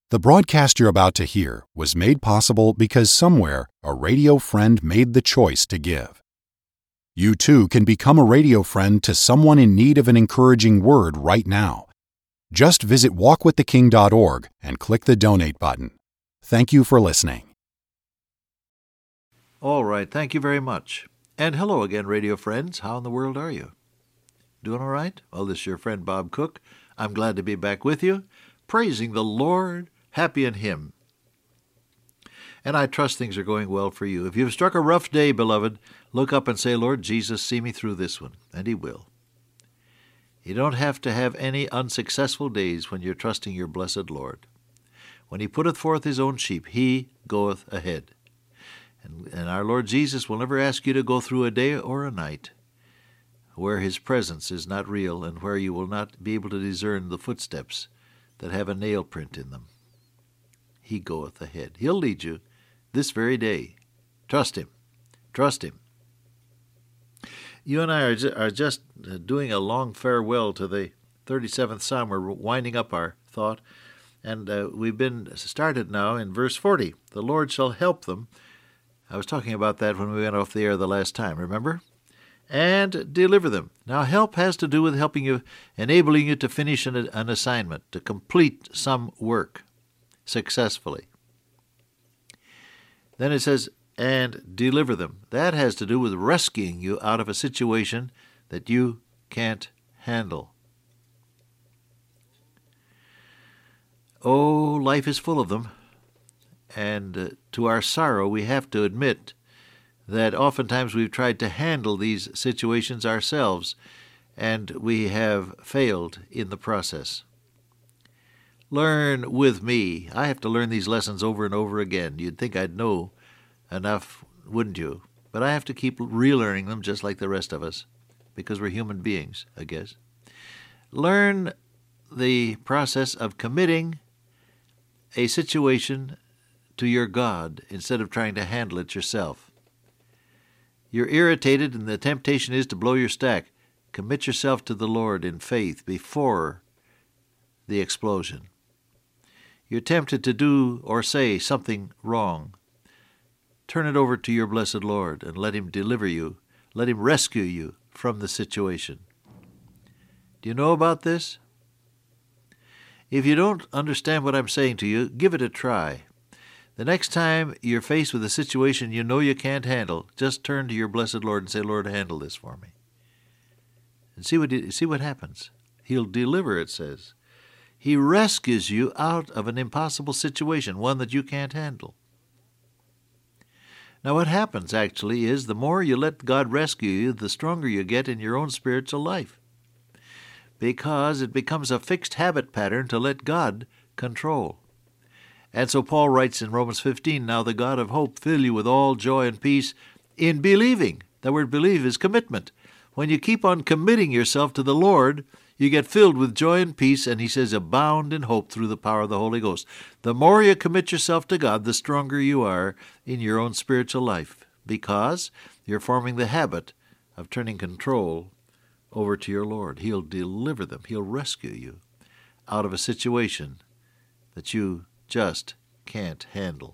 The broadcast you're about to hear was made possible because somewhere a radio friend made the choice to give. You too can become a radio friend to someone in need of an encouraging word right now. Just visit walkwiththeking.org and click the donate button. Thank you for listening. All right, thank you very much. And hello again, radio friends. How in the world are you? Doing all right? Well, this is your friend Bob Cook. I'm glad to be back with you, praising the Lord, happy in Him. And I trust things are going well for you. If you've struck a rough day, beloved, look up and say, Lord Jesus, see me through this one. And He will. You don't have to have any unsuccessful days when you're trusting your blessed Lord. When He putteth forth His own sheep, He goeth ahead. And our Lord Jesus will never ask you to go through a day or a night where His presence is not real and where you will not be able to discern the footsteps that have a nail print in them. He goeth ahead. He'll lead you this very day. Trust Him. Trust Him. You and I are just doing a long farewell to the 37th Psalm. We're winding up our thought. And we've been started now in verse 40. The Lord shall help them. I was talking about that when we went off the air the last time, remember? And deliver them. Now, help has to do with helping you, enabling you to finish an assignment, to complete some work successfully. Then it says, and deliver them. That has to do with rescuing you out of a situation that you can't handle. Oh, life is full of them. And to our sorrow, we have to admit that oftentimes we've tried to handle these situations ourselves, and we have failed in the process. Learn with me. I have to learn these lessons over and over again. You'd think I'd know enough, wouldn't you? But I have to keep relearning them just like the rest of us, because we're human beings, I guess. Learn the process of committing a situation to your God instead of trying to handle it yourself. You're irritated and the temptation is to blow your stack. Commit yourself to the Lord in faith before the explosion. You're tempted to do or say something wrong. Turn it over to your blessed Lord and let Him deliver you. Let Him rescue you from the situation. Do you know about this? If you don't understand what I'm saying to you, give it a try. The next time you're faced with a situation you know you can't handle, just turn to your blessed Lord and say, Lord, handle this for me. And see what happens. He'll deliver, it says. He rescues you out of an impossible situation, one that you can't handle. Now what happens actually is the more you let God rescue you, the stronger you get in your own spiritual life. Because it becomes a fixed habit pattern to let God control. And so Paul writes in Romans 15, now the God of hope fill you with all joy and peace in believing. The word believe is commitment. When you keep on committing yourself to the Lord, you get filled with joy and peace, and he says, abound in hope through the power of the Holy Ghost. The more you commit yourself to God, the stronger you are in your own spiritual life, because you're forming the habit of turning control over to your Lord. He'll deliver them. He'll rescue you out of a situation that you just can't handle.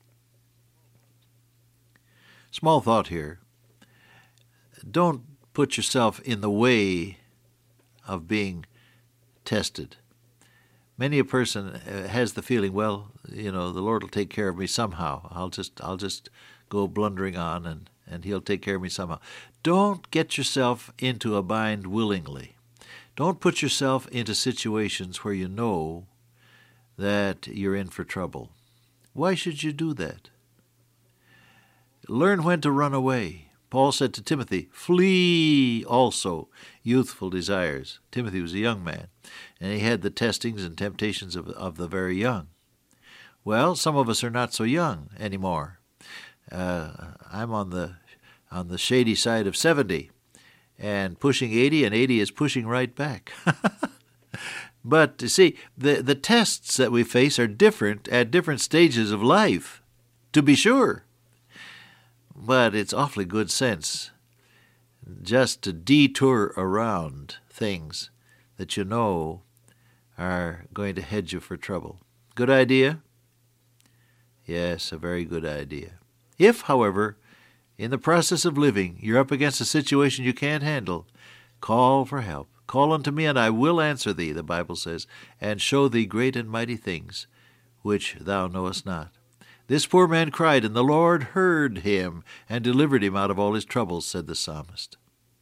Small thought here. Don't put yourself in the way of being tested. Many a person has the feeling, well, the Lord will take care of me somehow. I'll just go blundering on and He'll take care of me somehow. Don't get yourself into a bind willingly. Don't put yourself into situations where you know that you're in for trouble. Why should you do that? Learn when to run away. Paul said to Timothy, flee also youthful desires. Timothy was a young man, and he had the testings and temptations of the very young. Well, some of us are not so young anymore. I'm on the shady side of 70 and pushing 80, and 80 is pushing right back. But, you see, the tests that we face are different at different stages of life, to be sure. But it's awfully good sense just to detour around things that you know are going to head you for trouble. Good idea? Yes, a very good idea. If, however, in the process of living, you're up against a situation you can't handle, call for help. Call unto me, and I will answer thee, the Bible says, and show thee great and mighty things, which thou knowest not. This poor man cried, and the Lord heard him, and delivered him out of all his troubles, said the psalmist.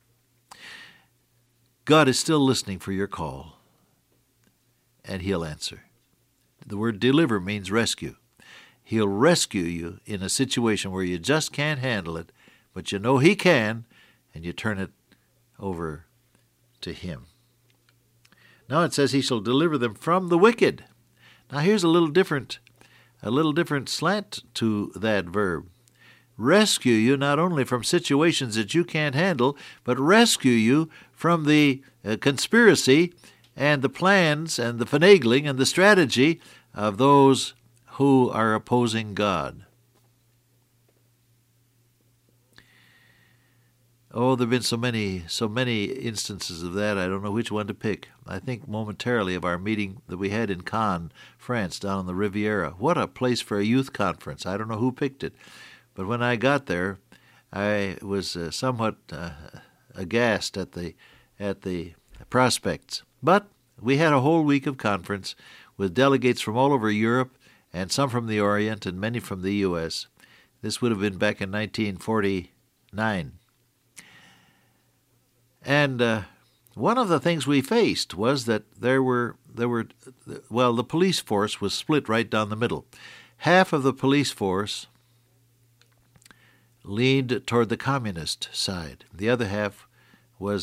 God is still listening for your call, and He'll answer. The word deliver means rescue. He'll rescue you in a situation where you just can't handle it, but you know He can, and you turn it over to Him. Now it says He shall deliver them from the wicked. Now here's a little different slant to that verb. Rescue you not only from situations that you can't handle, but rescue you from the conspiracy and the plans and the finagling and the strategy of those who are opposing God. Oh, there have been so many instances of that, I don't know which one to pick. I think momentarily of our meeting that we had in Cannes, France, down on the Riviera. What a place for a youth conference. I don't know who picked it. But when I got there, I was somewhat aghast at the prospects. But we had a whole week of conference with delegates from all over Europe and some from the Orient and many from the U.S. This would have been back in 1949. And one of the things we faced was that the police force was split right down the middle. Half of the police force leaned toward the communist side. The other half was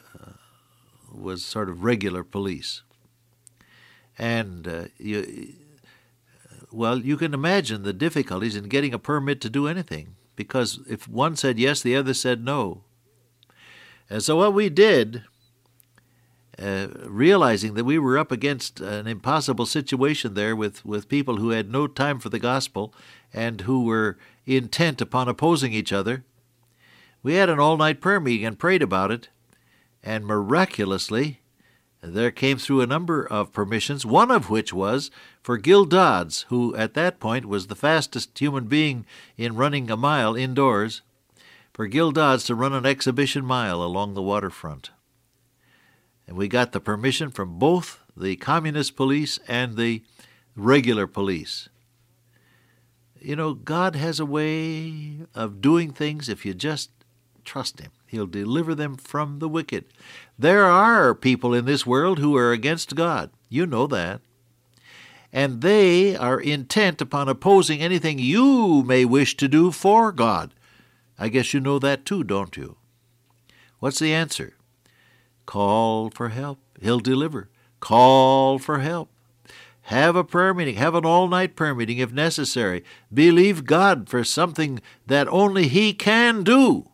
sort of regular police. And you can imagine the difficulties in getting a permit to do anything, because if one said yes, the other said no. And so what we did, realizing that we were up against an impossible situation there with people who had no time for the gospel and who were intent upon opposing each other, we had an all-night prayer meeting and prayed about it, and miraculously there came through a number of permissions, one of which was for Gil Dodds, who at that point was the fastest human being in running a mile indoors, for Gil Dodds to run an exhibition mile along the waterfront. And we got the permission from both the communist police and the regular police. You know, God has a way of doing things if you just trust Him. He'll deliver them from the wicked. There are people in this world who are against God. You know that. And they are intent upon opposing anything you may wish to do for God. I guess you know that too, don't you? What's the answer? Call for help. He'll deliver. Call for help. Have a prayer meeting. Have an all-night prayer meeting if necessary. Believe God for something that only He can do.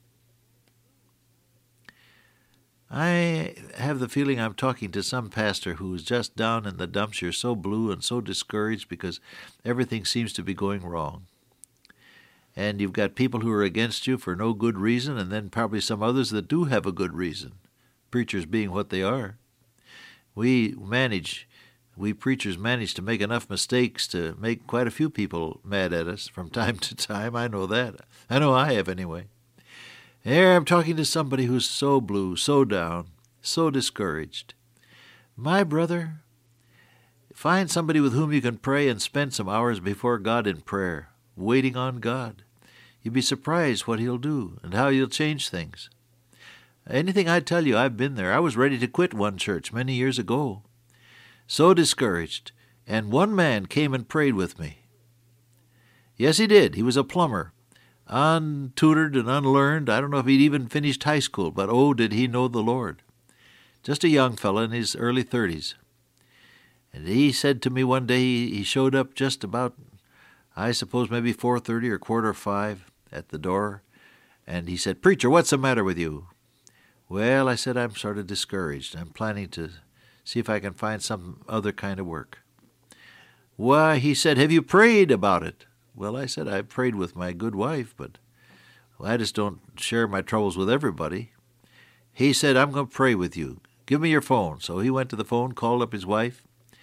I have the feeling I'm talking to some pastor who's just down in the dumps. You're so blue and so discouraged because everything seems to be going wrong. And you've got people who are against you for no good reason, and then probably some others that do have a good reason, preachers being what they are. We preachers manage to make enough mistakes to make quite a few people mad at us from time to time. I know that. I know I have anyway. Here I'm talking to somebody who's so blue, so down, so discouraged. My brother, find somebody with whom you can pray and spend some hours before God in prayer, waiting on God. You'd be surprised what He'll do and how He'll change things. Anything I tell you, I've been there. I was ready to quit one church many years ago. So discouraged. And one man came and prayed with me. Yes, he did. He was a plumber. Untutored and unlearned. I don't know if he'd even finished high school, but oh, did he know the Lord. Just a young fellow in his early 30s. And he said to me one day, he showed up just about, I suppose maybe 4:30 or 4:45 at the door, and he said, "Preacher, what's the matter with you?" Well, I said, I'm sort of discouraged. I'm planning to see if I can find some other kind of work. Why, he said, "Have you prayed about it?" Well, I said, I prayed with my good wife, but I just don't share my troubles with everybody. He said, "I'm going to pray with you. Give me your phone." So he went to the phone, called up his wife,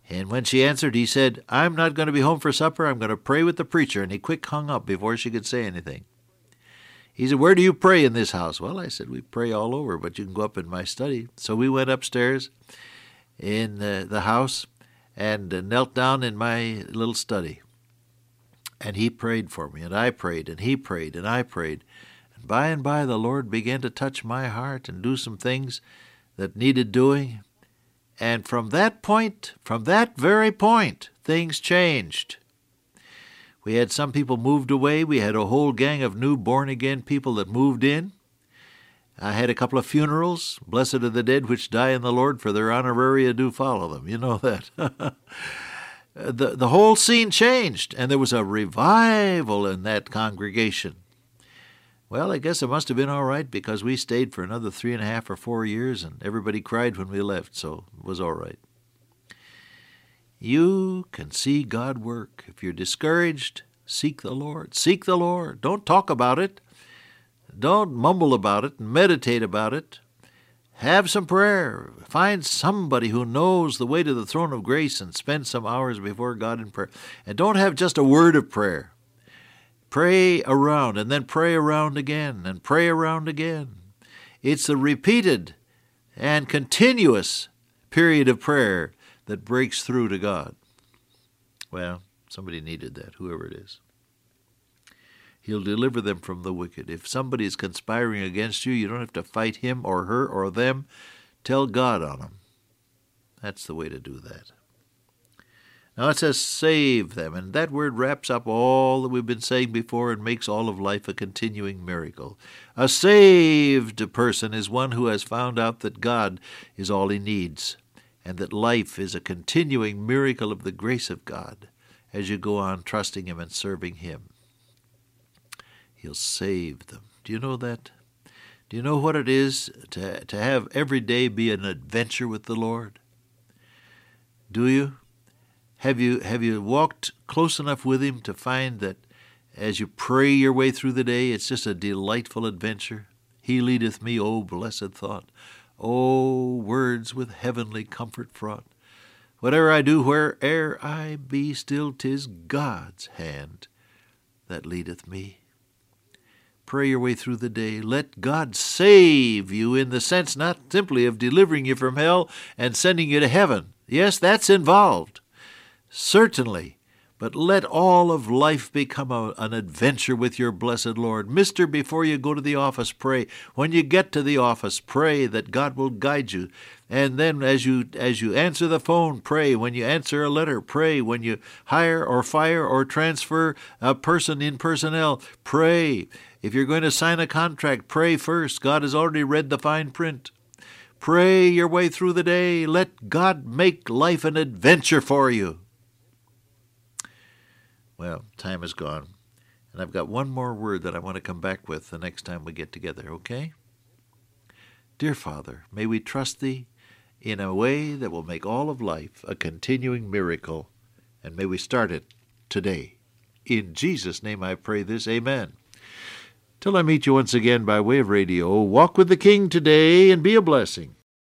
And when she answered, he said, "I'm not going to be home for supper. I'm going to pray with the preacher." And he quick hung up before she could say anything. He said, "Where do you pray in this house?" Well, I said, "We pray all over, but you can go up in my study." So we went upstairs in the house and knelt down in my little study. And he prayed for me, and I prayed, and he prayed, and I prayed. And by the Lord began to touch my heart and do some things that needed doing. And from that very point, things changed. We had some people moved away. We had a whole gang of new born-again people that moved in. I had a couple of funerals. Blessed are the dead which die in the Lord, for their honoraria do follow them. You know that. The whole scene changed, and there was a revival in that congregation. Well, I guess it must have been all right, because we stayed for another 3.5 or 4 years, and everybody cried when we left, so it was all right. You can see God work. If you're discouraged, seek the Lord. Seek the Lord. Don't talk about it. Don't mumble about it and meditate about it. Have some prayer. Find somebody who knows the way to the throne of grace and spend some hours before God in prayer. And don't have just a word of prayer. Pray around, and then pray around again, and pray around again. It's the repeated and continuous period of prayer that breaks through to God. Well, somebody needed that, whoever it is. He'll deliver them from the wicked. If somebody is conspiring against you, you don't have to fight him or her or them. Tell God on them. That's the way to do that. Now it says save them, and that word wraps up all that we've been saying before and makes all of life a continuing miracle. A saved person is one who has found out that God is all he needs, and that life is a continuing miracle of the grace of God as you go on trusting him and serving him. He'll save them. Do you know that? Do you know what it is to have every day be an adventure with the Lord? Do you? Have you walked close enough with him to find that as you pray your way through the day, it's just a delightful adventure? He leadeth me, O blessed thought. O words with heavenly comfort fraught. Whatever I do, where'er I be, still 'tis God's hand that leadeth me. Pray your way through the day. Let God save you, in the sense not simply of delivering you from hell and sending you to heaven. Yes, that's involved. Certainly. But let all of life become an adventure with your blessed Lord. Mister, before you go to the office, pray. When you get to the office, pray that God will guide you. And then as you answer the phone, pray. When you answer a letter, pray. When you hire or fire or transfer a person in personnel, pray. If you're going to sign a contract, pray first. God has already read the fine print. Pray your way through the day. Let God make life an adventure for you. Well, time is gone, and I've got one more word that I want to come back with the next time we get together, okay? Dear Father, may we trust Thee in a way that will make all of life a continuing miracle, and may we start it today. In Jesus' name I pray this, amen. Till I meet you once again by way of radio, walk with the King today and be a blessing.